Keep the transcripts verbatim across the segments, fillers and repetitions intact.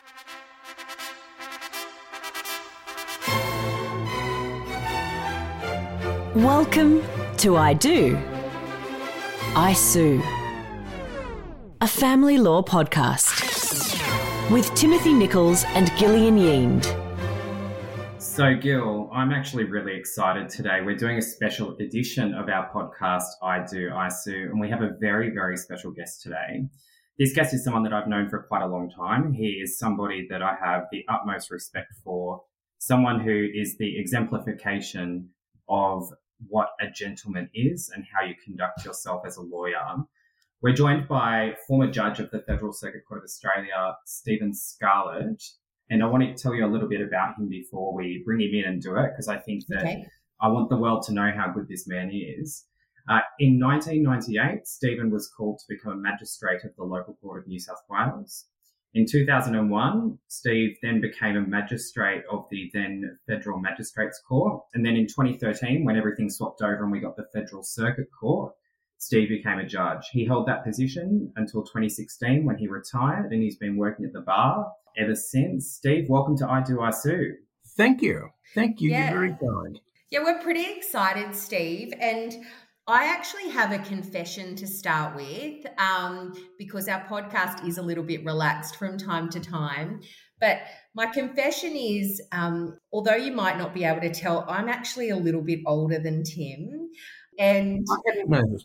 Welcome to I Do, I Sue, a family law podcast with Timothy Nichols and Gillian Yeend. So, Gil, I'm actually really excited today. We're doing a special edition of our podcast, I Do, I Sue, and we have a very, very special guest today. This guest is someone that I've known for quite a long time. He is somebody that I have the utmost respect for, someone who is the exemplification of what a gentleman is and how you conduct yourself as a lawyer. We're joined by former judge of the Federal Circuit Court of Australia, Stephen Scarlett, and I want to tell you a little bit about him before we bring him in and do it, because I think that okay. I want the world to know how good this man is. Uh, in nineteen ninety-eight, Stephen was called to become a magistrate of the local court of New South Wales. In two thousand one, Steve then became a magistrate of the then Federal Magistrates Court. And then in twenty thirteen, when everything swapped over and we got the Federal Circuit Court, Steve became a judge. He held that position until twenty sixteen when he retired, and he's been working at the bar ever since. Steve, welcome to I Do, I Sue. Thank you. Thank you. Yeah. You're very kind. Yeah, we're pretty excited, Steve. And I actually have a confession to start with, um, because our podcast is a little bit relaxed from time to time. But my confession is, um, although you might not be able to tell, I'm actually a little bit older than Tim. And I hadn't noticed.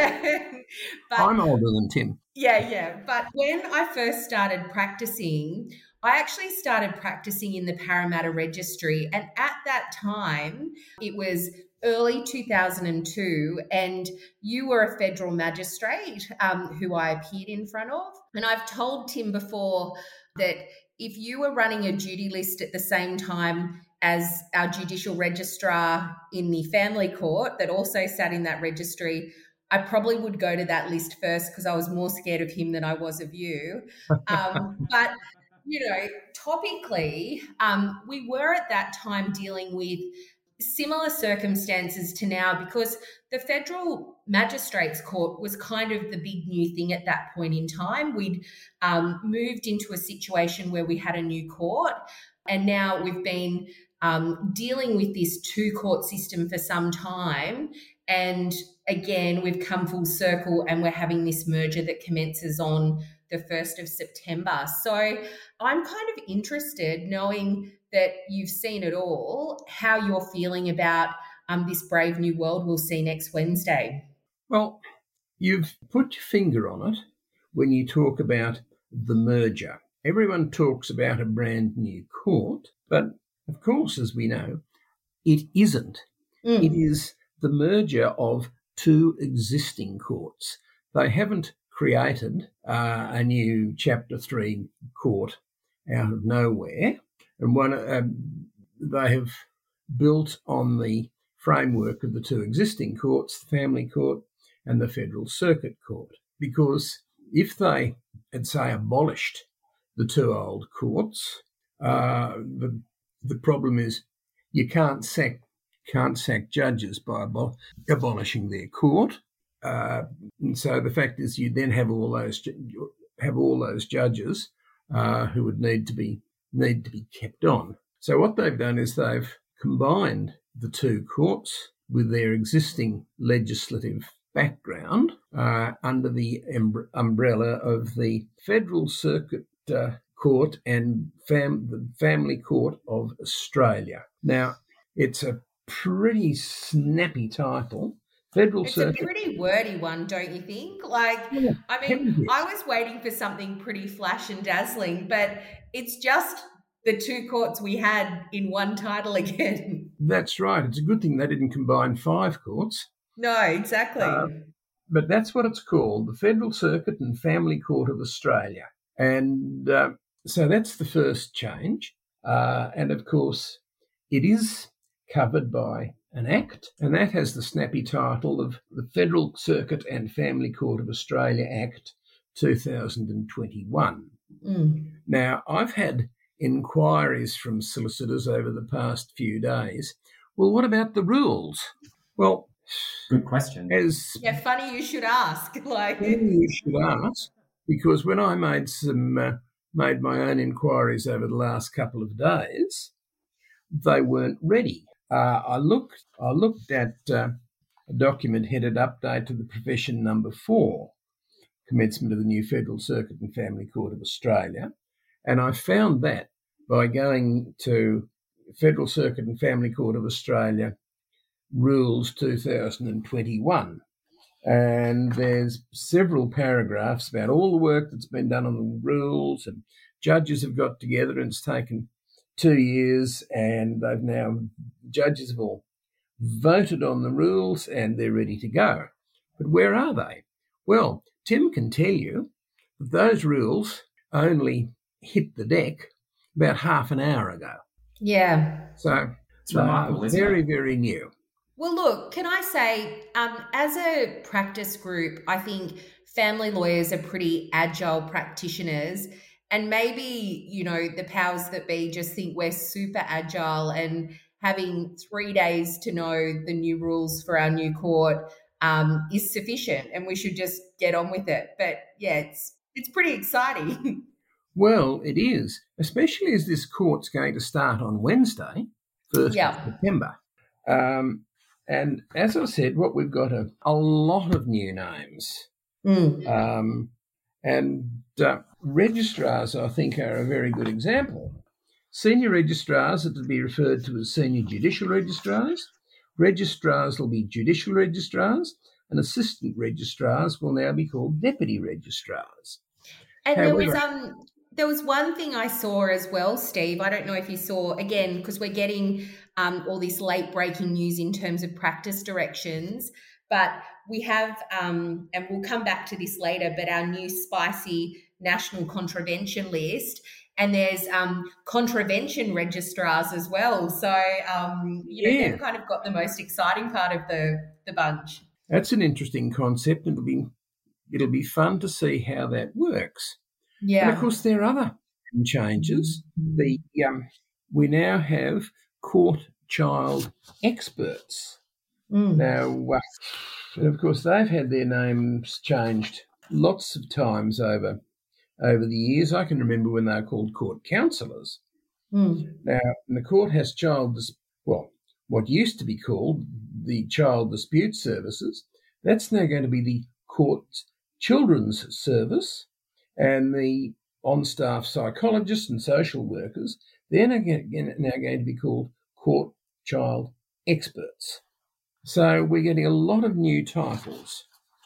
but, I'm older than Tim. Yeah, yeah. But when I first started practicing, I actually started practicing in the Parramatta Registry. And at that time, it was early two thousand two, and you were a federal magistrate um, who I appeared in front of. And I've told Tim before that if you were running a duty list at the same time as our judicial registrar in the family court that also sat in that registry, I probably would go to that list first because I was more scared of him than I was of you. Um, but, you know, topically, um, we were at that time dealing with similar circumstances to now, because the Federal Magistrates Court was kind of the big new thing at that point in time. We'd um, moved into a situation where we had a new court, and now we've been um, dealing with this two-court system for some time. And again, we've come full circle and we're having this merger that commences on the first of September. So I'm kind of interested, knowing that you've seen it all, how you're feeling about um, this brave new world we'll see next Wednesday. Well, you've put your finger on it when you talk about the merger. Everyone talks about a brand new court, but of course, as we know, it isn't. Mm. It is the merger of two existing courts. They haven't created uh, a new Chapter three court out of nowhere. And one, um, they have built on the framework of the two existing courts, the Family Court and the Federal Circuit Court. Because if they had, say, abolished the two old courts, uh, the the problem is you can't sack can't sack judges by abol- abolishing their court. Uh, and so the fact is, you then have all those have all those judges uh, who would need to be need to be kept on. So what they've done is they've combined the two courts with their existing legislative background uh, under the em- umbrella of the Federal Circuit uh, Court and fam- the Family Court of Australia. Now, it's a pretty snappy title. Federal it's Circuit. a pretty wordy one, don't you think? Like, yeah, I mean, I was waiting for something pretty flash and dazzling, but it's just the two courts we had in one title again. That's right. It's a good thing they didn't combine five courts. No, exactly. Uh, but that's what it's called, the Federal Circuit and Family Court of Australia. And uh, so that's the first change. Uh, and, of course, it is covered by an Act, and that has the snappy title of the Federal Circuit and Family Court of Australia Act two thousand twenty-one. Mm. Now, I've had inquiries from solicitors over the past few days. Well, what about the rules? Well, good question. As yeah, funny you should ask. Like, funny you should ask, because when I made some uh, made my own inquiries over the last couple of days, they weren't ready. Uh, I looked I looked at uh, a document headed Update to the Profession Number four, Commencement of the New Federal Circuit and Family Court of Australia, and I found that by going to Federal Circuit and Family Court of Australia Rules two thousand twenty-one. And there's several paragraphs about all the work that's been done on the rules, and judges have got together and it's taken two years and they've now, judges have all voted on the rules and they're ready to go. But where are they? Well, Tim can tell you that those rules only hit the deck about half an hour ago. Yeah. So it's remarkable, isn't very, it? very new. Well, look, can I say, um, as a practice group, I think family lawyers are pretty agile practitioners, and maybe, you know, the powers that be just think we're super agile and having three days to know the new rules for our new court um, is sufficient and we should just get on with it. But yeah, it's it's pretty exciting. Well, it is, especially as this court's going to start on Wednesday, first Yeah. of September. Um, and as I said, what we've got are a lot of new names. Mm. Um, and uh, registrars, I think, are a very good example. Senior registrars are to be referred to as senior judicial registrars. Registrars will be judicial registrars, and assistant registrars will now be called deputy registrars. And However, there was um there was one thing I saw as well, Steve. I don't know if you saw, again, because we're getting um, all this late breaking news in terms of practice directions, but we have, um, and we'll come back to this later, but our new spicy national contravention list, and there's um, contravention registrars as well. So, um, you know, Yeah. they've kind of got the most exciting part of the, the bunch. that's an interesting concept. It'll be it'll be fun to see how that works. Yeah. And of course, there are other changes. The um, we now have court child experts. Mm. Now, uh, and of course, they've had their names changed lots of times over over the years. I can remember when they were called court counsellors. Mm. Now, and the court has child, dis- well, what used to be called the Child Dispute Services. That's now going to be the Court's Children's Service, and the on-staff psychologists and social workers, they're now going to be called Court Child Experts. So we're getting a lot of new titles.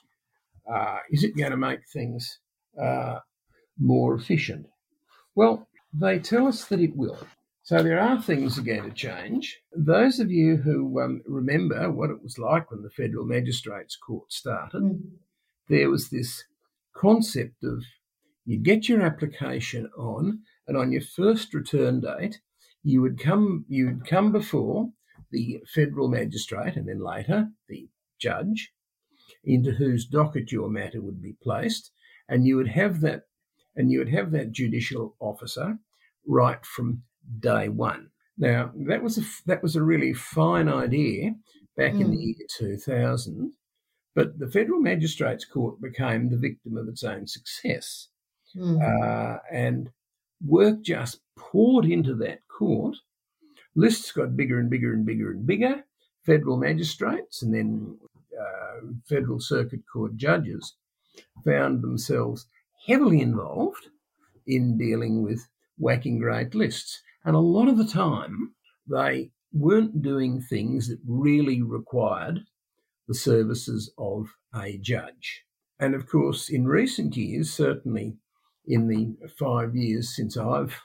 Uh, is it going to make things uh, more efficient? Well, they tell us that it will. So there are things that are going to change. Those of you who um, remember what it was like when the Federal Magistrates Court started, Mm. there was this concept of you'd get your application on, and on your first return date, you would come you would come before the federal magistrate and then later the judge, into whose docket your matter would be placed, and you would have that and you would have that judicial officer right from day one. Now that was a that was a really fine idea back mm. in the year two thousand, but the Federal Magistrates Court became the victim of its own success, mm. uh, and work just poured into that court. Lists got bigger and bigger and bigger and bigger. Federal magistrates and then uh, Federal Circuit Court judges found themselves heavily involved in dealing with whacking great lists. And a lot of the time, they weren't doing things that really required the services of a judge. And of course, in recent years, certainly in the five years since I've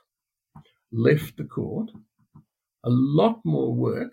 left the court, a lot more work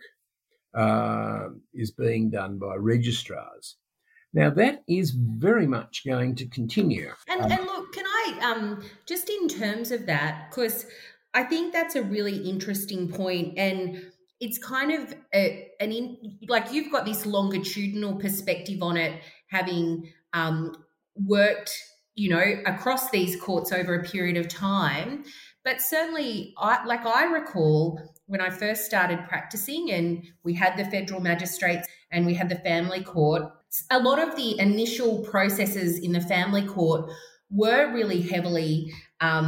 uh, is being done by registrars. Now, that is very much going to continue. And, um, and look, can I, um, just in terms of that, because I think that's a really interesting point, and it's kind of a, an in, like you've got this longitudinal perspective on it, having um, worked, you know, across these courts over a period of time. But certainly, I, like I recall when I first started practicing and we had the federal magistrates and we had the family court, a lot of the initial processes in the family court were really heavily um,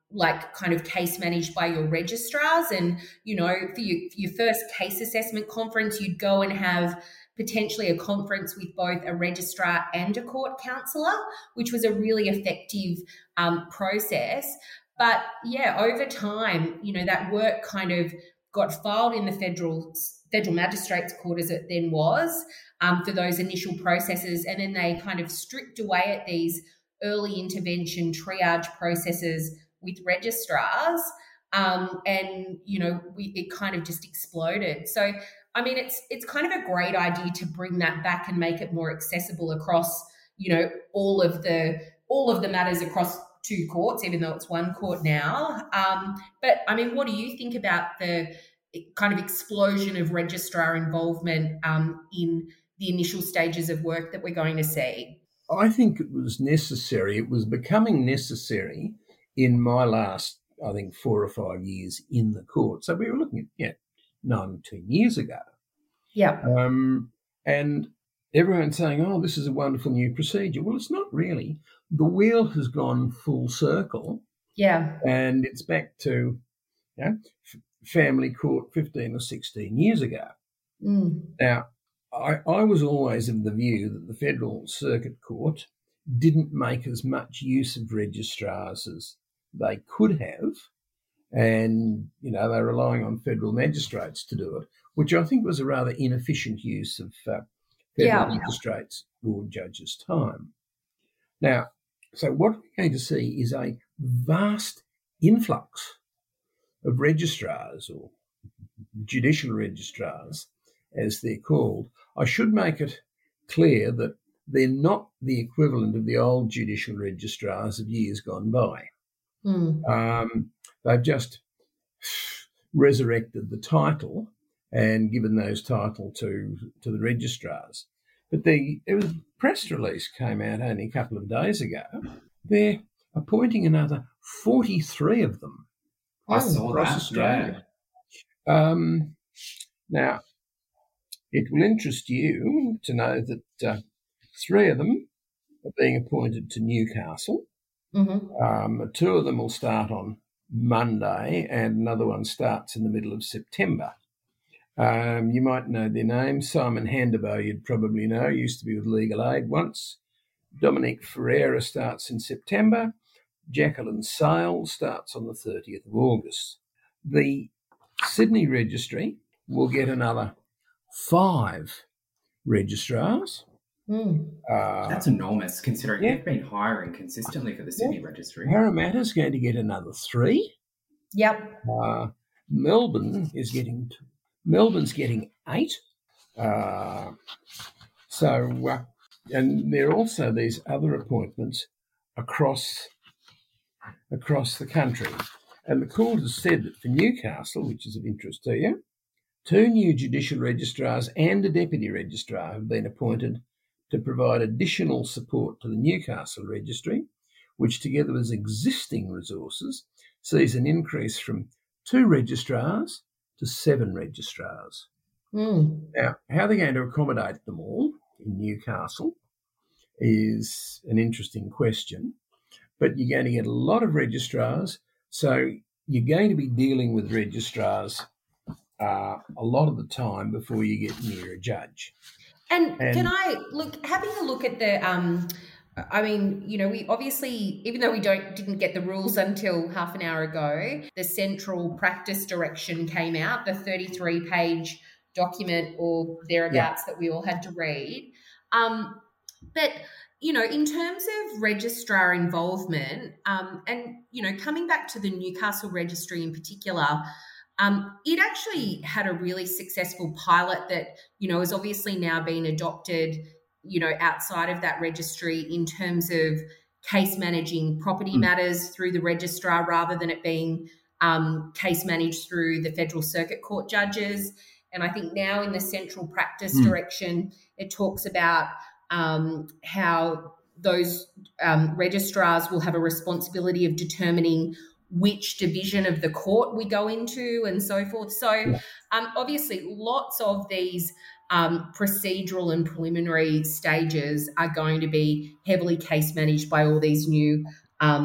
like kind of case managed by your registrars. And, you know, for your, for your first case assessment conference, you'd go and have potentially a conference with both a registrar and a court counsellor, which was a really effective um, process. But yeah, over time, you know, that work kind of got filed in the federal federal magistrates court, as it then was, um, for those initial processes, and then they kind of stripped away at these early intervention triage processes with registrars, um, and you know, we, it kind of just exploded. So, I mean, it's it's kind of a great idea to bring that back and make it more accessible across, you know, all of the all of the matters across two courts, even though it's one court now. Um, but I mean, what do you think about the kind of explosion of registrar involvement um, in the initial stages of work that we're going to see? I think it was necessary. It was becoming necessary in my last, I think, four or five years in the court. So we were looking at, yeah, nine, ten years ago. Yeah. Um, and everyone's saying, oh, this is a wonderful new procedure. Well, it's not really. The wheel has gone full circle. Yeah. And it's back to, you know, f- family court fifteen or sixteen years ago. Mm. Now, I, I was always of the view that the Federal Circuit Court didn't make as much use of registrars as they could have. And, you know, they're relying on federal magistrates to do it, which I think was a rather inefficient use of uh, federal Yeah. magistrates or judges' time. Now, so what we're going to see is a vast influx of registrars, or judicial registrars, as they're called. I should make it clear that they're not the equivalent of the old judicial registrars of years gone by. Mm. Um, they've just resurrected the title and given those title to, to the registrars. But the it was, press release came out only a couple of days ago. They're appointing another forty-three of them. I saw across that. Australia. Yeah. Um, now, it will interest you to know that uh, three of them are being appointed to Newcastle. Mm-hmm. Um, two of them will start on Monday, and another one starts in the middle of September. Um, you might know their names. Simon Handabo, you'd probably know, used to be with Legal Aid once. Dominic Ferreira starts in September. Jacqueline Sale starts on the thirtieth of August. The Sydney Registry will get another five registrars. Mm. Uh, That's enormous, considering yeah. they've been hiring consistently for the Sydney Registry. Parramatta's going to get another three. Yep. Uh, Melbourne is getting t- Melbourne's getting eight. Uh, so, uh, and there are also these other appointments across across the country. And the court has said that for Newcastle, which is of interest to you, two new judicial registrars and a deputy registrar have been appointed to provide additional support to the Newcastle Registry, which together with existing resources sees an increase from two registrars to seven registrars. Mm. Now, how they're going to accommodate them all in Newcastle is an interesting question, but you're going to get a lot of registrars, so you're going to be dealing with registrars uh, a lot of the time before you get near a judge. And, And- can I look, having a look at the, um, I mean, you know, we obviously, even though we don't didn't get the rules until half an hour ago, the central practice direction came out, the thirty-three page document or thereabouts that we all had to read. Um, but, you know, in terms of registrar involvement, um, and, you know, coming back to the Newcastle Registry in particular, Um, it actually had a really successful pilot that, you know, has obviously now been adopted, you know, outside of that registry in terms of case managing property mm. matters through the registrar rather than it being um, case managed through the Federal Circuit Court judges. And I think now in the central practice mm. direction, it talks about um, how those um, registrars will have a responsibility of determining which division of the court we go into and so forth. So um, obviously lots of these um, procedural and preliminary stages are going to be heavily case managed by all these new um,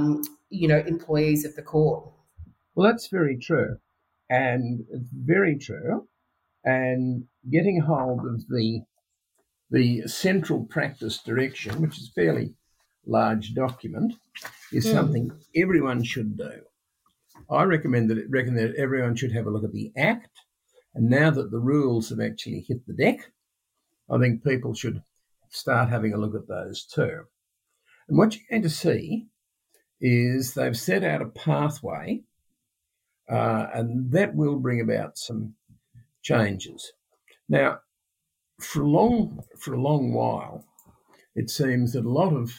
you know, employees of the court. Well, that's very true. And it's very true. And getting hold of the the central practice direction, which is a fairly large document, is mm. something everyone should do. I recommend that it reckon that everyone should have a look at the Act. And now that the rules have actually hit the deck, I think people should start having a look at those too. And what you're going to see is they've set out a pathway, uh, and that will bring about some changes. Now, for a long for a long while, it seems that a lot of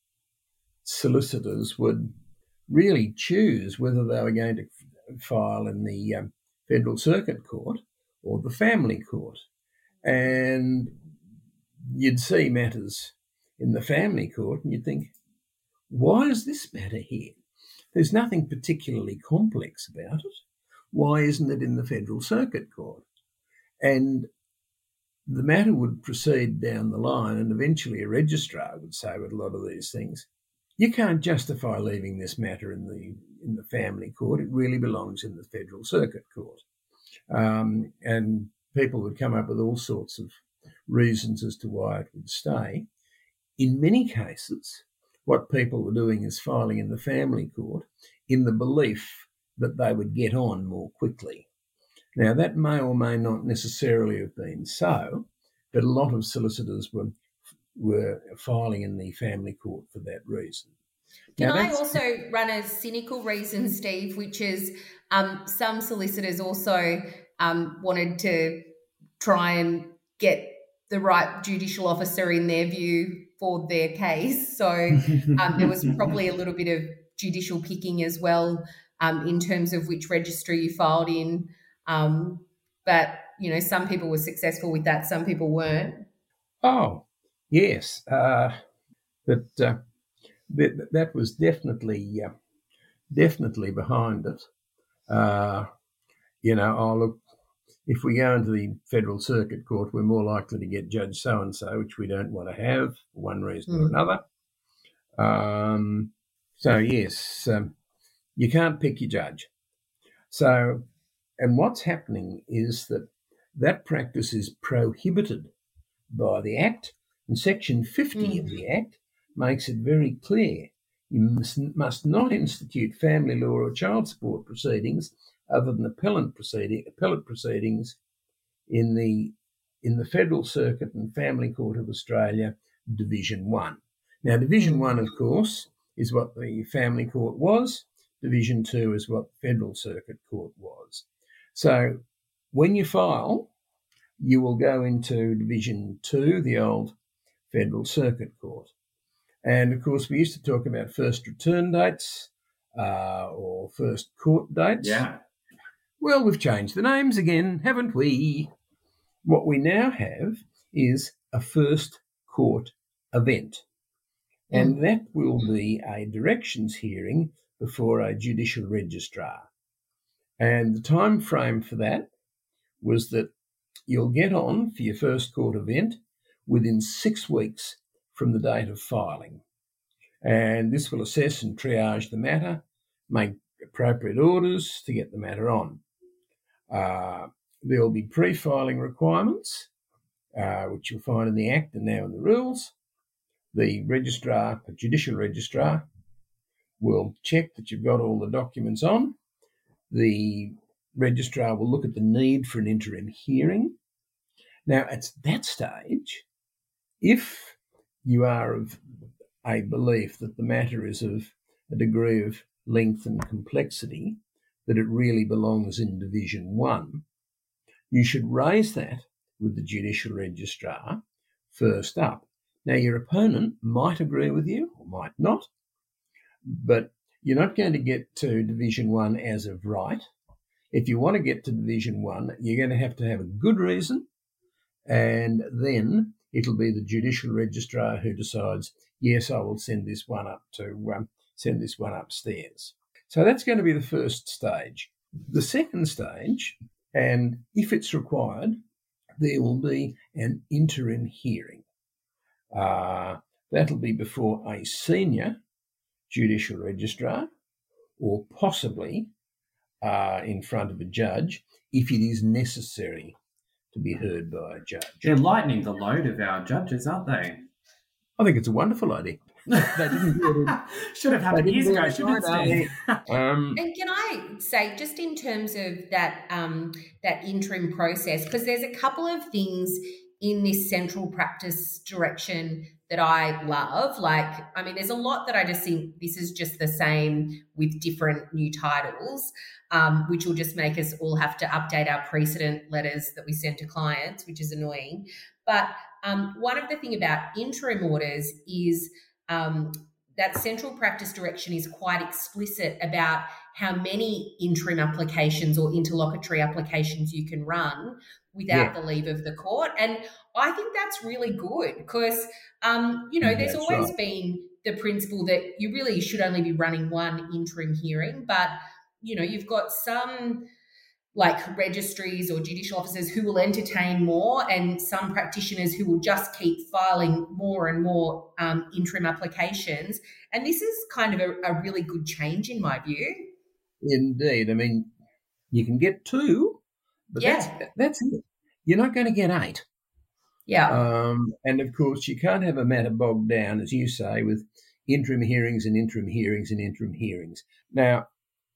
solicitors would really choose whether they were going to file in the um, Federal Circuit Court or the Family Court. And you'd see matters in the Family Court and you'd think, why is this matter here? There's nothing particularly complex about it. Why isn't it in the Federal Circuit Court? And the matter would proceed down the line, and eventually a registrar would say with a lot of these things, you can't justify leaving this matter in the in the Family Court. It really belongs in the Federal Circuit Court. Um, and people would come up with all sorts of reasons as to why it would stay. In many cases, what people were doing is filing in the Family Court in the belief that they would get on more quickly. Now, that may or may not necessarily have been so, but a lot of solicitors were were filing in the Family Court for that reason. Can now, I also run a cynical reason, Steve, which is um, some solicitors also um, wanted to try and get the right judicial officer in their view for their case. So um, there was probably a little bit of judicial picking as well um, in terms of which registry you filed in. Um, but, you know, some people were successful with that, some people weren't. Oh, yes. Uh, that, uh, that that was definitely uh, definitely behind it. Uh, you know, oh, look, if we go into the Federal Circuit Court, we're more likely to get Judge so-and-so, which we don't want to have for one reason mm. or another. Um, so, yes, um, you can't pick your judge. So... And what's happening is that that practice is prohibited by the Act, and Section fifty mm. of the Act makes it very clear you must, must not institute family law or child support proceedings other than appellant proceeding, appellate proceedings in the in the Federal Circuit and Family Court of Australia, Division one. Now, Division one, of course, is what the Family Court was. Division two is what the Federal Circuit Court was. So when you file, you will go into Division two, the old Federal Circuit Court. And, of course, we used to talk about first return dates uh, or first court dates. Yeah. Well, we've changed the names again, haven't we? What we now have is a first court event. Mm. And that will be a directions hearing before a judicial registrar. And the time frame for that was that you'll get on for your first court event within six weeks from the date of filing. And this will assess and triage the matter, make appropriate orders to get the matter on. Uh, there will be pre-filing requirements, uh, which you'll find in the Act and now in the rules. The registrar, the judicial registrar, will check that you've got all the documents on. The registrar will look at the need for an interim hearing. Now, at that stage, if you are of a belief that the matter is of a degree of length and complexity, that it really belongs in Division one, you should raise that with the judicial registrar first up. Now, your opponent might agree with you or might not, but you're not going to get to Division one as of right. If you want to get to Division one, you're going to have to have a good reason, and then it'll be the judicial registrar who decides, yes, I will send this one up to um, send this one upstairs. So that's going to be the first stage. The second stage, and if it's required, there will be an interim hearing. Uh, that'll be before a senior judicial registrar, or possibly uh, in front of a judge if it is necessary to be heard by a judge. They're lightening the load of our judges, aren't they? I think it's a wonderful idea. They didn't do it. Should have happened years ago, shouldn't it? Um, and can I say, just in terms of that um, that interim process, because there's a couple of things in this central practice direction that I love. Like, I mean, there's a lot that I just think this is just the same with different new titles, um, which will just make us all have to update our precedent letters that we send to clients, which is annoying. But um, one of the thing about interim orders is um, that central practice direction is quite explicit about how many interim applications or interlocutory applications you can run without yeah. the leave of the court. And I think that's really good because, um, you know, there's that's always right. been the principle that you really should only be running one interim hearing, but, you know, you've got some like registries or judicial officers who will entertain more and some practitioners who will just keep filing more and more um, interim applications. And this is kind of a, a really good change in my view. Indeed. I mean, you can get two, but yeah. that's, that's it. You're not going to get eight. Yeah. Um, and, of course, you can't have a matter bogged down, as you say, with interim hearings and interim hearings and interim hearings. Now,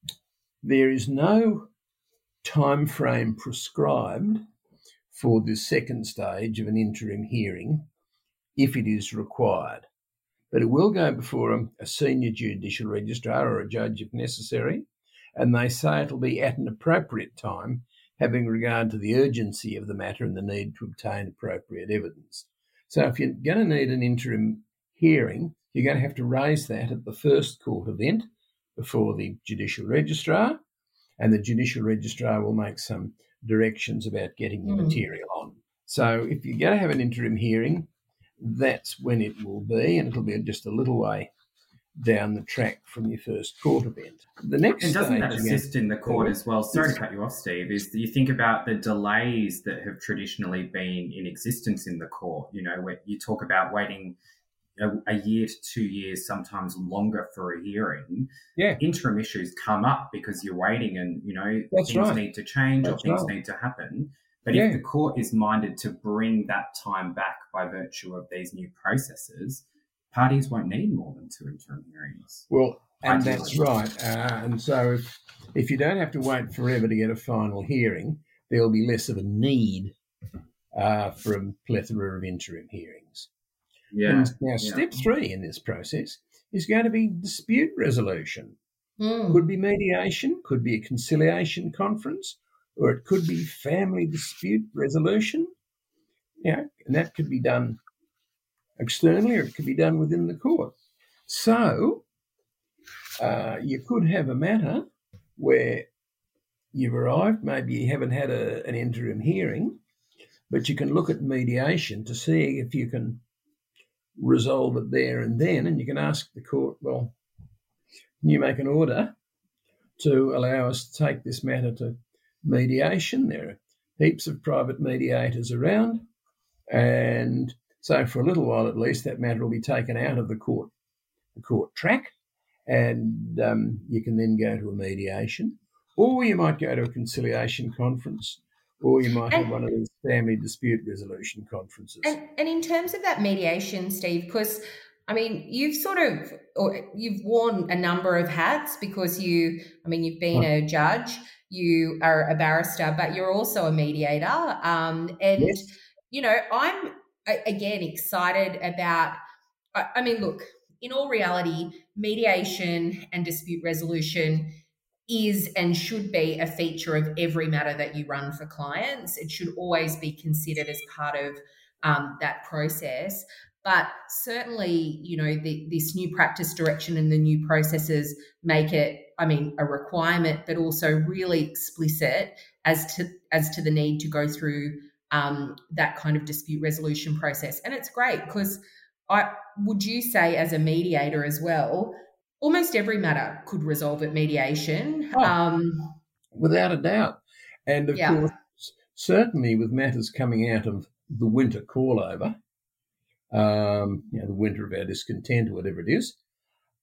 there is no time frame prescribed for the second stage of an interim hearing if it is required. But it will go before a, a senior judicial registrar or a judge if necessary, and they say it'll be at an appropriate time, having regard to the urgency of the matter and the need to obtain appropriate evidence. So if you're going to need an interim hearing, you're going to have to raise that at the first court event before the judicial registrar, and the judicial registrar will make some directions about getting the mm. material on. So if you're going to have an interim hearing, that's when it will be, and it'll be just a little way down the track from your first court event. The next and doesn't stage that assist in the court as well? Sorry to cut you off, Steve. Is that you think about the delays that have traditionally been in existence in the court. You know, where you talk about waiting a, a year to two years, sometimes longer for a hearing. Yeah, interim issues come up because you're waiting, and you know That's things right. need to change That's or things right. need to happen. But Yeah. if the court is minded to bring that time back by virtue of these new processes, parties won't need more than two interim hearings. Well, and Ideally. that's right. Uh, and so if, if you don't have to wait forever to get a final hearing, there'll be less of a need uh, for a plethora of interim hearings. Yeah. And now, yeah. step three in this process is going to be dispute resolution. Mm. Could be mediation, could be a conciliation conference, or it could be family dispute resolution. Yeah, and that could be done externally or it could be done within the court. So uh, you could have a matter where you've arrived, maybe you haven't had a, an interim hearing, but you can look at mediation to see if you can resolve it there and then, and you can ask the court, well, can you make an order to allow us to take this matter to mediation? There are heaps of private mediators around, and so for a little while at least that matter will be taken out of the court, the court track, and um, you can then go to a mediation, or you might go to a conciliation conference, or you might and, have one of these family dispute resolution conferences. And, and in terms of that mediation, Steve, because I mean, you've sort of, or you've worn a number of hats because you, I mean, you've been a judge, you are a barrister, but you're also a mediator. Um, and, yes. you know, I'm, again, excited about, I, I mean, look, in all reality, mediation and dispute resolution is and should be a feature of every matter that you run for clients. It should always be considered as part of um, that process. But certainly, you know, the, this new practice direction and the new processes make it, I mean, a requirement, but also really explicit as to as to the need to go through um, that kind of dispute resolution process. And it's great because I would you say as a mediator as well, almost every matter could resolve at mediation. Oh, um, without a doubt. And, of yeah. course, certainly with matters coming out of the winter call-over, um, you know, the winter of our discontent or whatever it is,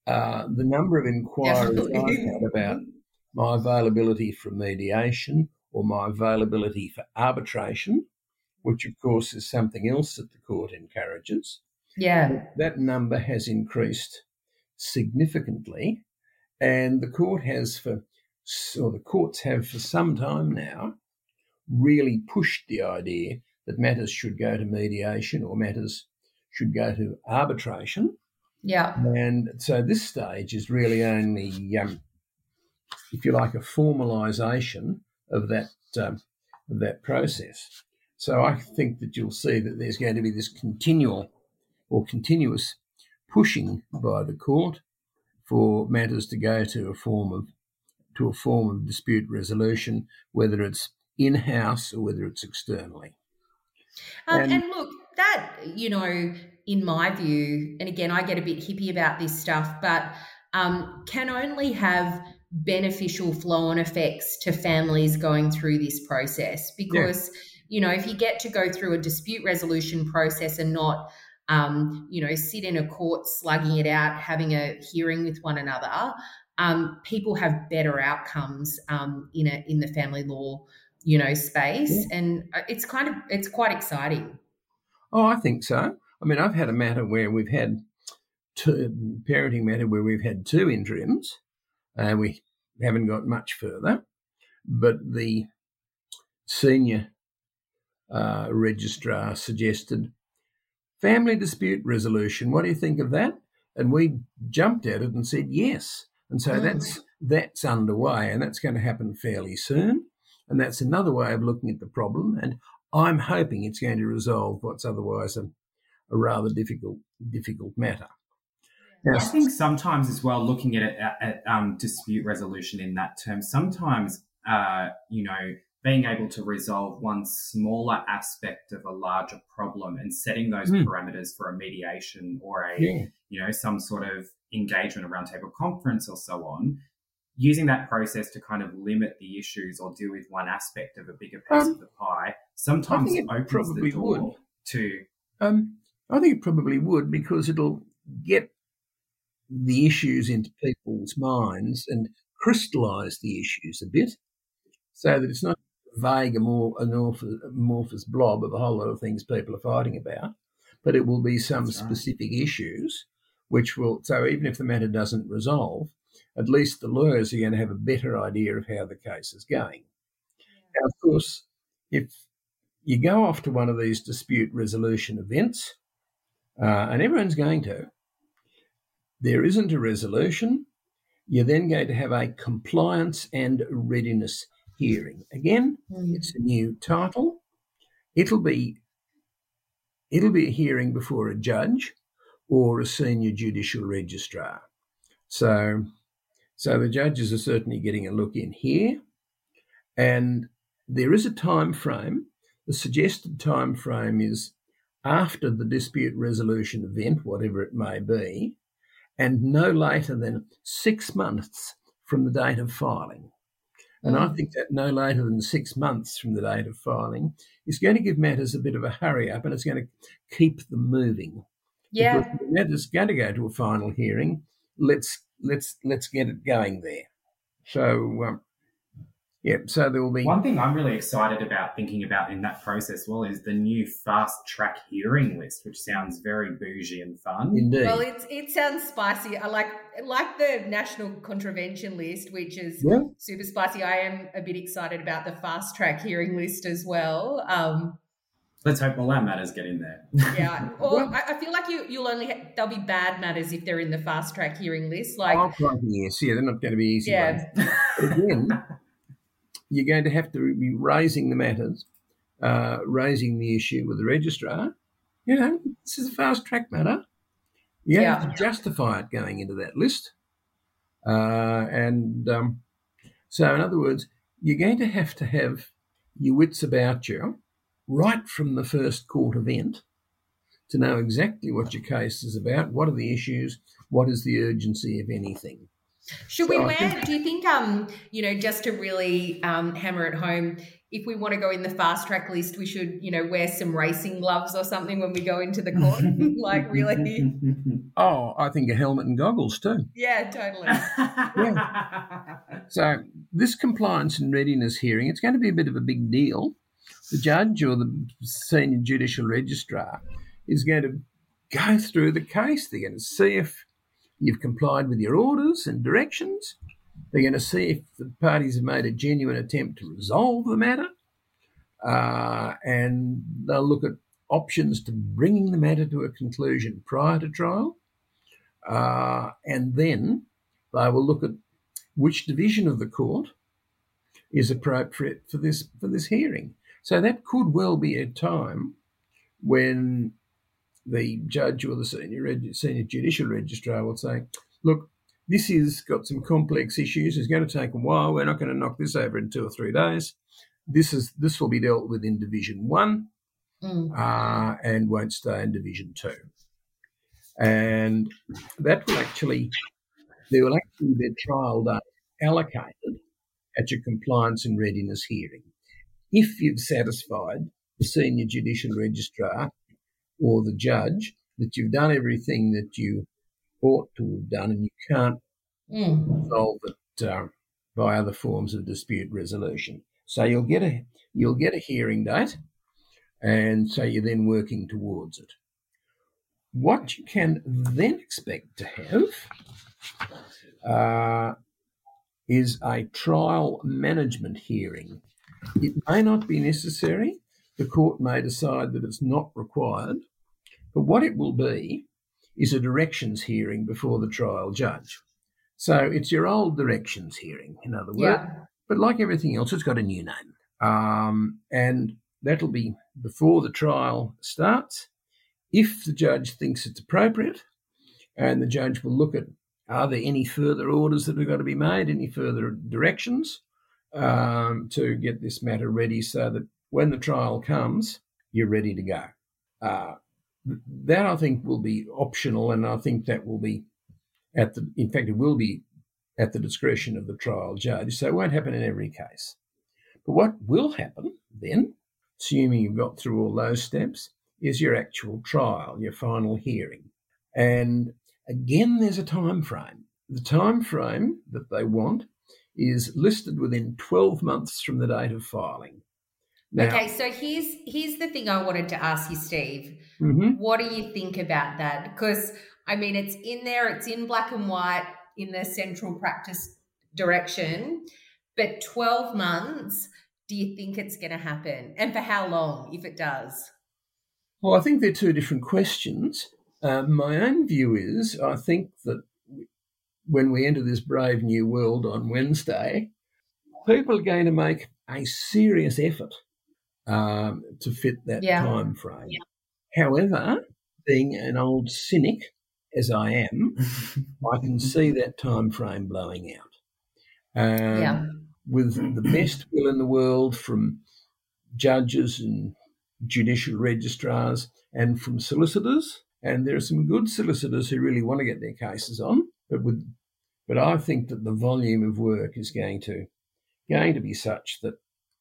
uh, the number of inquiries Definitely. I've had about my availability for mediation or my availability for arbitration, which of course is something else that the court encourages, Yeah. that number has increased significantly, and the court has for, or the courts have for some time now, really pushed the idea that matters should go to mediation or matters should go to arbitration. Yeah. And so this stage is really only, um, if you like, a formalisation of that um, of that process. So I think that you'll see that there's going to be this continual or continuous pushing by the court for matters to go to a form of to a form of dispute resolution, whether it's in-house or whether it's externally. Um, And- and look, that, you know, in my view, and again, I get a bit hippie about this stuff, but um, can only have beneficial flow-on effects to families going through this process. Because, you know, if you get to go through a dispute resolution process and not, um, you know, sit in a court slugging it out, having a hearing with one another, um, people have better outcomes um, in a in the family law, you know, space, Yeah. and it's kind of it's quite exciting. Oh, I think so. I mean, I've had a matter where we've had two, parenting matter where we've had two interims, and we haven't got much further. But the senior uh, registrar suggested family dispute resolution. What do you think of that? And we jumped at it and said yes. And so Mm. that's that's underway, and that's going to happen fairly soon. And that's another way of looking at the problem. And I'm hoping it's going to resolve what's otherwise a, a rather difficult difficult matter. Now, I think sometimes as well, looking at it at, at um, dispute resolution in that term, sometimes, uh, you know, being able to resolve one smaller aspect of a larger problem and setting those Mm. parameters for a mediation or a, yeah, you know, some sort of engagement, a roundtable conference or so on, using that process to kind of limit the issues or deal with one aspect of a bigger piece Um, of the pie, sometimes I think it opens probably the door would. to, um, I think it probably would, because it'll get the issues into people's minds and crystallise the issues a bit, so that it's not vague, amor- amorphous, amorphous blob of a whole lot of things people are fighting about, but it will be some That's right. specific issues which will, so even if the matter doesn't resolve, at least the lawyers are going to have a better idea of how the case is going. Now, of course, if you go off to one of these dispute resolution events, uh, and everyone's going to, there isn't a resolution, you're then going to have a compliance and readiness hearing. Again, Mm. it's a new title. It'll be it'll be a hearing before a judge or a senior judicial registrar. So, so the judges are certainly getting a look in here, and there is a time frame. The suggested time frame is after the dispute resolution event, whatever it may be, and no later than six months from the date of filing. And I Mm. think that no later than six months from the date of filing is going to give matters a bit of a hurry up, and it's going to keep them moving. Yeah. Because if the matter's going to go to a final hearing, let's let's let's get it going there. So um, yeah, so there will be one thing I'm really excited about thinking about in that process, well, is the new fast track hearing list, which sounds very bougie and fun. indeed. Well, it's it sounds spicy. I like like the national contravention list, which is Yeah. super spicy. I am a bit excited about the fast track hearing list as well. Um, Let's hope all our matters get in there. yeah, or Well- I, I feel like you you'll only ha- there'll be bad matters if they're in the fast track hearing list. Like, Oh, crikey, yes, yeah, they're not going to be easy ones. yeah, But again, you're going to have to be raising the matters, uh, raising the issue with the registrar. You know, this is a fast track matter. You have Yeah. to justify it going into that list. Uh, and um, so, in other words, you're going to have to have your wits about you right from the first court event to know exactly what your case is about, what are the issues, what is the urgency of anything. Should So we I wear, think- do you think, um, you know, just to really um, hammer it home, if we want to go in the fast track list, we should, you know, wear some racing gloves or something when we go into the court? Like, really? Oh, I think a helmet and goggles too. Yeah, totally. So this compliance and readiness hearing, it's going to be a bit of a big deal. The judge or the senior judicial registrar is going to go through the case. They're going to see if you've complied with your orders and directions. They're going to see if the parties have made a genuine attempt to resolve the matter. Uh, and they'll look at options to bringing the matter to a conclusion prior to trial. Uh, and then they will look at which division of the court is appropriate for this for this hearing. So that could well be a time when the judge or the senior, reg- senior judicial registrar will say, look, this has got some complex issues. It's going to take a while. We're not going to knock this over in two or three days. This is this will be dealt with in Division One Mm. uh, and won't stay in Division Two. And that will actually, there will actually be a trial date allocated at your compliance and readiness hearing. If you've satisfied the senior judicial registrar or the judge that you've done everything that you ought to have done and you can't Mm. resolve it uh, by other forms of dispute resolution. So you'll get a you'll get a hearing date, and so you're then working towards it. What you can then expect to have uh, is a trial management hearing. It may not be necessary. The court may decide that it's not required, but what it will be is a directions hearing before the trial judge. So it's your old directions hearing, in other words. Yeah. But like everything else, it's got a new name. Um, and that'll be before the trial starts. If the judge thinks it's appropriate, and the judge will look at, are there any further orders that have got to be made, any further directions um, to get this matter ready so that when the trial comes, you're ready to go. Uh, that, I think, will be optional, and I think that will be at the, in fact, it will be at the discretion of the trial judge, so it won't happen in every case. But what will happen then, assuming you've got through all those steps, is your actual trial, your final hearing. And again, there's a time frame. The time frame that they want is listed within twelve months from the date of filing. Now, Okay, so here's here's the thing I wanted to ask you, Steve. mhm. What do you think about that? Because, I mean, it's in there, it's in black and white in the central practice direction, but twelve months, do you think it's going to happen? And for how long, if it does? Well, I think they're two different questions. Uh, my own view is I think that when we enter this brave new world on Wednesday, people are going to make a serious effort um, to fit that Yeah. time frame. However, being an old cynic as I am, I can see that time frame blowing out. Um, Yeah. With the best will in the world from judges and judicial registrars and from solicitors, and there are some good solicitors who really want to get their cases on, but with, but I think that the volume of work is going to going to be such that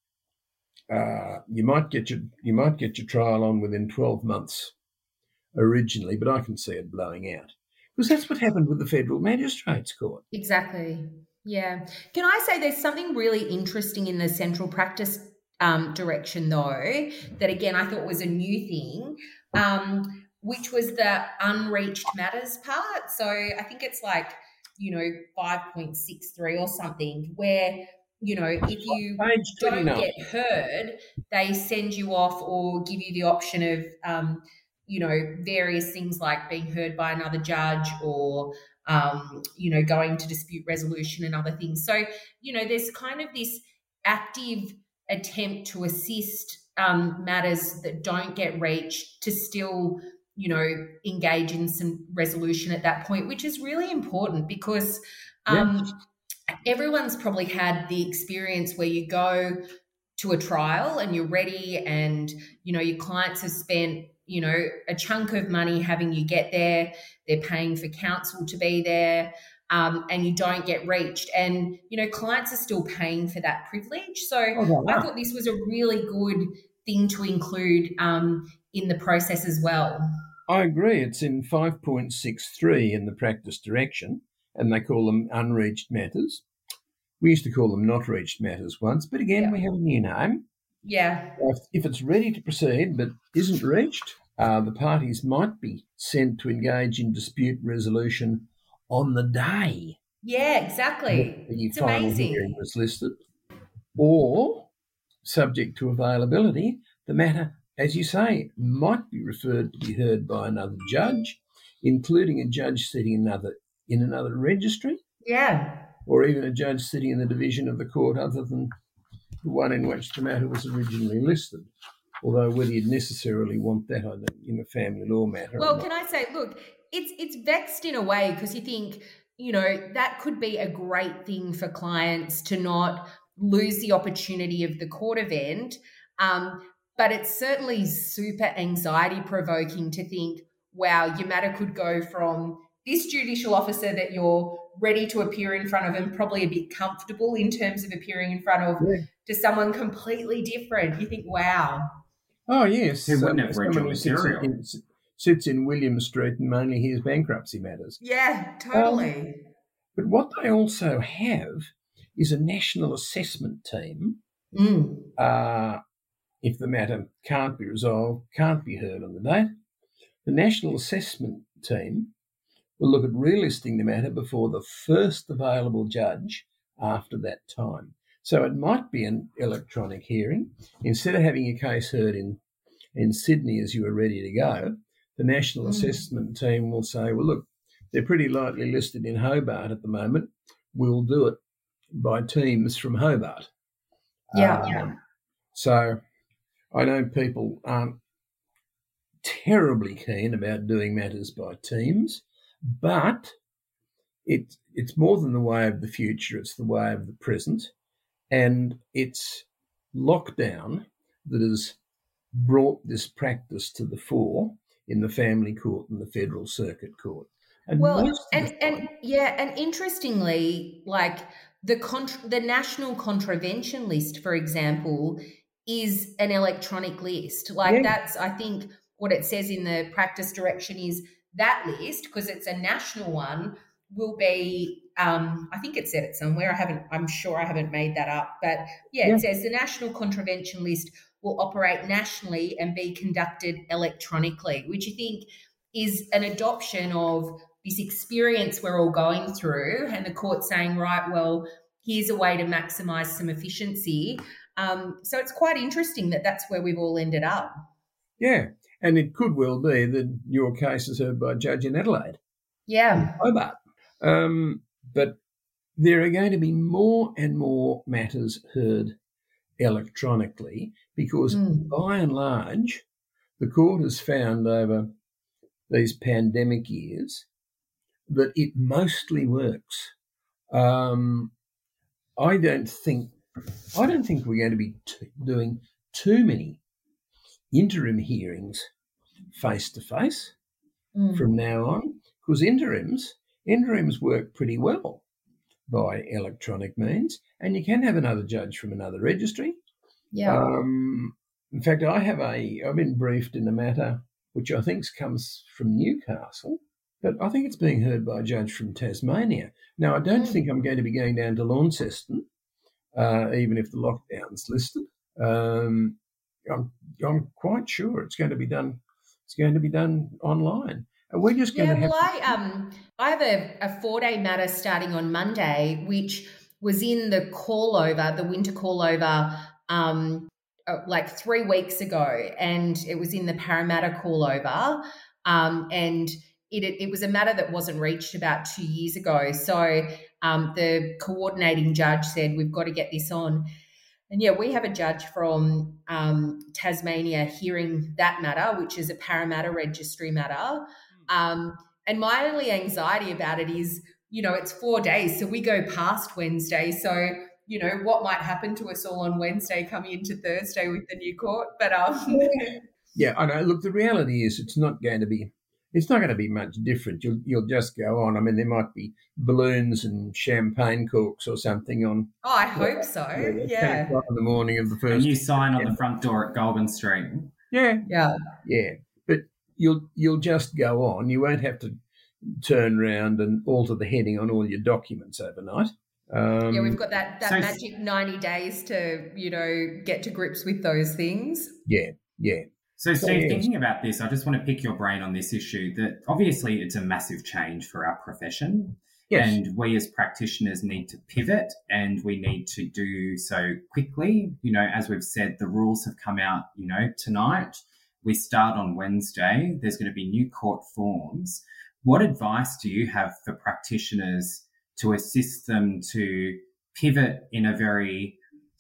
uh, you might get your you might get your trial on within twelve months originally, but I can see it blowing out because that's what happened with the Federal Magistrates Court. Exactly. Yeah. Can I say there's something really interesting in the central practice um, direction, though, that again I thought was a new thing, um, which was the unreached matters part. So I think it's like, you know, five point six three or something, where, you know, if you Page don't twenty-nine. get heard, they send you off or give you the option of, um, you know, various things like being heard by another judge or, um, you know, going to dispute resolution and other things. So, you know, there's kind of this active attempt to assist um, matters that don't get reached to still, you know, engage in some resolution at that point, which is really important because um, everyone's probably had the experience where you go to a trial and you're ready and, you know, your clients have spent, you know, a chunk of money having you get there. They're paying for counsel to be there. um, and you don't get reached. And, you know, clients are still paying for that privilege. So Oh, I thought this was a really good thing to include um, in the process as well. I agree. It's in five point six three in the practice direction, and they call them unreached matters. We used to call them not reached matters once, but again, Yeah. we have a new name. Yeah. If, if it's ready to proceed but isn't reached, uh, the parties might be sent to engage in dispute resolution on the day Yeah, exactly. that the It's final amazing. hearing was listed, or, subject to availability, the matter, as you say, might be referred to be heard by another judge, including a judge sitting another in another registry, Yeah. or even a judge sitting in the division of the court other than the one in which the matter was originally listed. Although whether you'd necessarily want that, I don't, in a family law matter. Well, can I say, look, it's it's vexed in a way because you think, you know, that could be a great thing for clients to not lose the opportunity of the court event. Um, but it's certainly super anxiety provoking to think, wow, your matter could go from this judicial officer that you're ready to appear in front of and probably a bit comfortable in terms of appearing in front of Yeah. to someone completely different. You think, wow. Oh, yes. Who wouldn't um, have read someone your who sits material? in, sits in William Street and mainly hears bankruptcy matters. Yeah, totally. But what they also have is a national assessment team. Mm. Uh, if the matter can't be resolved, can't be heard on the date, the national assessment team will look at relisting the matter before the first available judge after that time. So it might be an electronic hearing. Instead of having a case heard in, in Sydney as you were ready to go, the national Mm. assessment team will say, well, look, they're pretty lightly listed in Hobart at the moment. We'll do it by teams from Hobart. Yeah. Um, So I know people aren't terribly keen about doing matters by teams, but it, it's more than the way of the future, it's the way of the present. And it's lockdown that has brought this practice to the fore in the family court and the federal circuit court. And Well, most of and, the and time- yeah, and interestingly, like the contr the national contravention list, for example, is an electronic list. Like Yeah. that's, I think, what it says in the practice direction is that list, because it's a national one, will be. Um, I think it said it somewhere. I haven't. I'm sure I haven't made that up. But yeah, Yeah. it says the national contravention list will operate nationally and be conducted electronically, which you think is an adoption of this experience we're all going through, and the court saying, right, well, here's a way to maximise some efficiency. Um, so it's quite interesting that that's where we've all ended up. Yeah, and it could well be that your case is heard by a judge in Adelaide, Yeah. Hobart. Um, but there are going to be more and more matters heard electronically because, Mm. by and large, the court has found over these pandemic years that it mostly works. Um, I don't think I don't think we're going to be t- doing too many interim hearings face to face Mm. from now on, because interims interims work pretty well by electronic means, and you can have another judge from another registry. Yeah. Um, in fact, I have a I've been briefed in a matter which I think comes from Newcastle, but I think it's being heard by a judge from Tasmania. Now, I don't Mm. think I'm going to be going down to Launceston, uh, even if the lockdown's listed. Um, I'm, I'm quite sure it's going to be done. It's going to be done online, and we're just going Yeah, to have. well, I um, I have a, a four-day matter starting on Monday, which was in the call over, the winter call over, um, uh, like three weeks ago, and it was in the Parramatta call over, um, and it it was a matter that wasn't reached about two years ago. So um, the coordinating judge said, we've got to get this on. And yeah, we have a judge from um, Tasmania hearing that matter, which is a Parramatta registry matter. Um, and my only anxiety about it is, you know, it's four days, so we go past Wednesday. So, you know, what might happen to us all on Wednesday coming into Thursday with the new court? But um, Yeah, I know. Look, the reality is it's not going to be it's not going to be much different. You'll you'll just go on. I mean, there might be balloons and champagne corks or something on. Oh, I hope so. Yeah, Yeah. ten o'clock in the morning of the first. A new sign on the front door at Goulburn Street. Yeah, Yeah. yeah. But you'll you'll just go on. You won't have to turn around and alter the heading on all your documents overnight. Um, Yeah, we've got that, that so- magic ninety days to, you know, get to grips with those things. yeah, yeah. So, Steve, yeah. thinking about this, I just want to pick your brain on this issue that obviously it's a massive change for our profession. Yes. And we as practitioners need to pivot and we need to do so quickly. You know, as we've said, the rules have come out, you know, tonight. We start on Wednesday. There's going to be new court forms. What advice do you have for practitioners to assist them to pivot in a very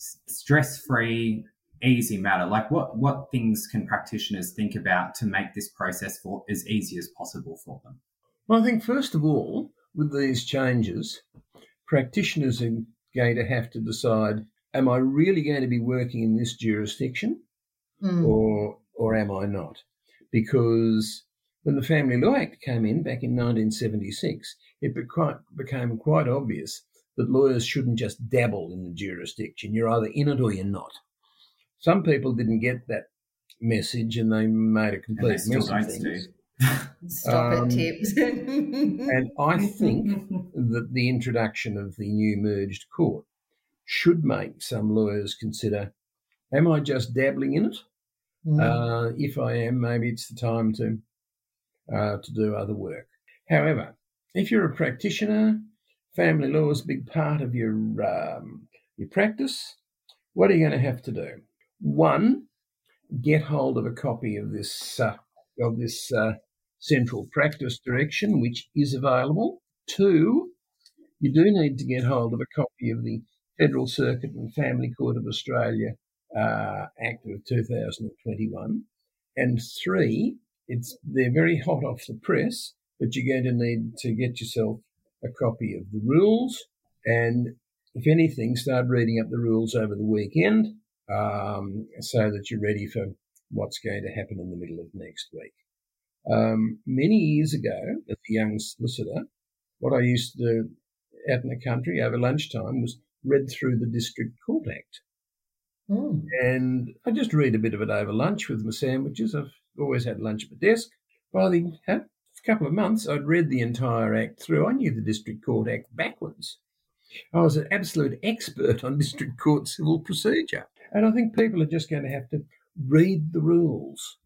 stress-free, easy matter? Like what, what things can practitioners think about to make this process for as easy as possible for them? Well, I think first of all, with these changes, practitioners are going to have to decide, am I really going to be working in this jurisdiction Mm. or or am I not? Because when the Family Law Act came in back in nineteen seventy-six, it beca- became quite obvious that lawyers shouldn't just dabble in the jurisdiction. You're either in it or you're not. Some people didn't get that message and they made a And they complete still mess of don't, things. Steve. Stop Um, it, Tips. And I think that the introduction of the new merged court should make some lawyers consider, am I just dabbling in it? Mm. Uh, if I am, maybe it's the time to uh, to do other work. However, if you're a practitioner, family law is a big part of your um, your practice. What are you going to have to do? One, get hold of a copy of this uh, of this uh, central practice direction, which is available. Two, you do need to get hold of a copy of the Federal Circuit and Family Court of Australia uh, Act of two thousand twenty-one. And three, it's they're very hot off the press, but you're going to need to get yourself a copy of the rules and, if anything, start reading up the rules over the weekend um, so that you're ready for what's going to happen in the middle of next week. Um, many years ago, as a young solicitor, what I used to do out in the country over lunchtime was read through the District Court Act. Mm. And I just read a bit of it over lunch with my sandwiches. I've always had lunch at my desk. By the uh, couple of months, I'd read the entire Act through. I knew the District Court Act backwards. I was an absolute expert on District Court civil procedure. And I think people are just going to have to read the rules,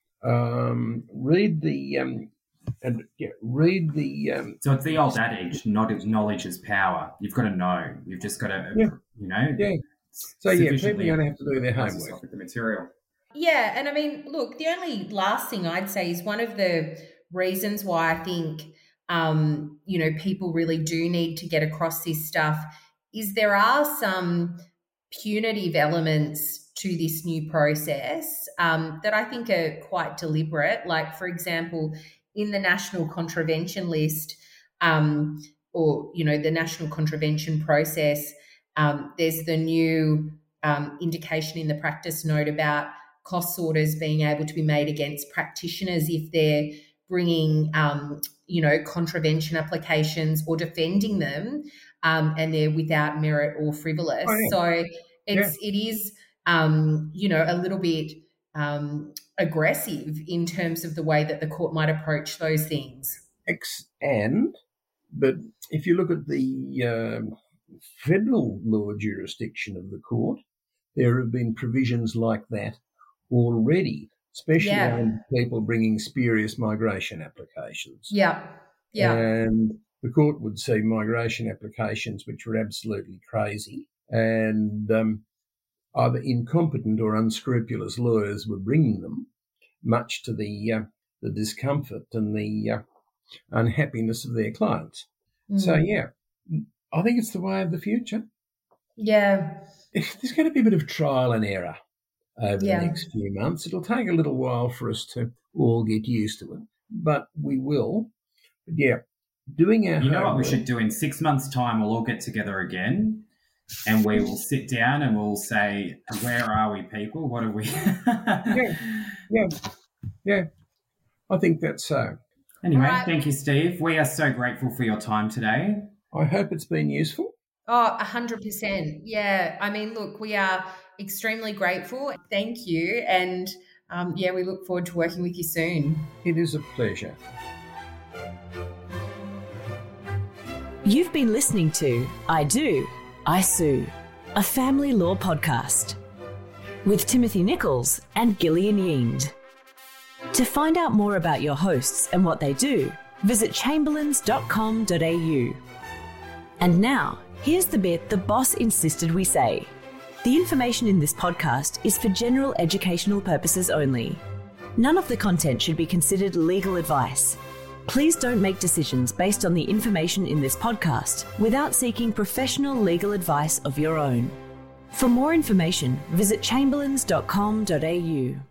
um, read the um, and yeah, read the. Um, So it's the old adage, not knowledge is power. You've got to know. You've just got to, Yeah. you know. yeah. So yeah, people are sufficiently going to have to do their immerse homework. yourself with the material. Yeah, and I mean, look, the only last thing I'd say is one of the reasons why I think, um, you know, people really do need to get across this stuff is there are some punitive elements to this new process um, that I think are quite deliberate. Like, for example, in the National Contravention List um, or, you know, the National Contravention Process, um, there's the new um, indication in the practice note about costs orders being able to be made against practitioners if they're bringing, um, you know, contravention applications or defending them um, and they're without merit or frivolous. Oh, yeah. So it's it is, um, you know, a little bit um, aggressive in terms of the way that the court might approach those things. Ex- and, but if you look at the um, federal law jurisdiction of the court, there have been provisions like that already, especially Yeah. on people bringing spurious migration applications. Yeah, yeah, And the court would see migration applications which were absolutely crazy, and um, either incompetent or unscrupulous lawyers were bringing them, much to the uh, the discomfort and the uh, unhappiness of their clients. So, Mm. yeah, I think it's the way of the future. yeah, There's going to be a bit of trial and error over Yeah. the next few months. It'll take a little while for us to all get used to it, but we will. But yeah, doing our You know what we homework- should do in six months' time? We'll all get together again and we will sit down and we'll say, where are we, people? What are we? Yeah, yeah, I think that's so. Anyway, Right. Thank you, Steve. We are so grateful for your time today. I hope it's been useful. Oh, one hundred percent. Yeah. I mean, look, we are extremely grateful. Thank you. And um, yeah, we look forward to working with you soon. It is a pleasure. You've been listening to I Do, I Sue, a family law podcast with Timothy Nichols and Gillian Yiend. To find out more about your hosts and what they do, visit chamberlains dot com dot a u. And now, here's the bit the boss insisted we say. The information in this podcast is for general educational purposes only. None of the content should be considered legal advice. Please don't make decisions based on the information in this podcast without seeking professional legal advice of your own. For more information, visit chamberlains dot com dot a u.